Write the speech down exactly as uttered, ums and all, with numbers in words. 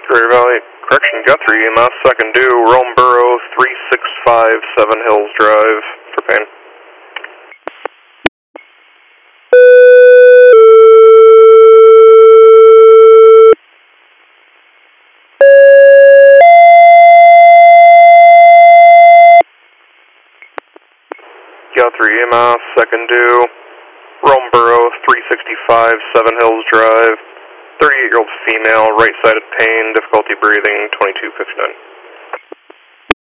Greater Valley Correction, Guthrie, E M S, second due, Rome Borough, three six five Seven Hills Drive, for pain. Guthrie, E M S, second due, Rome Borough, three sixty-five Seven Hills Drive, thirty-eight-year-old female, right-sided pain, difficulty breathing, twenty-two fifty-nine.